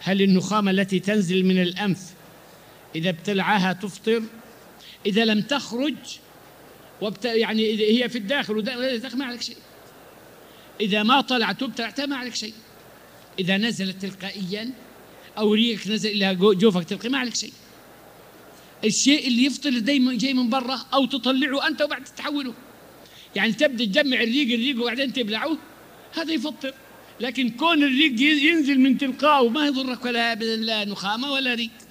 هل النخامة التي تنزل من الأنف إذا ابتلعها تفطر؟ إذا لم تخرج يعني إذا هي في الداخل ما عليك شيء. إذا ما طلعت وابتلعتها ما عليك شيء. إذا نزلت تلقائيا أو ريقك نزل إلى جوفك تلقائيا ما عليك شيء. الشيء اللي يفطر دايما جاي من برا، أو تطلعه أنت وبعد تحوله، يعني تبدأ تجمع الريق وبعدين تبلعه، هذا يفطر. لكن كون الريق ينزل من تلقائه وما يضرك ولا نخامة ولا ريق.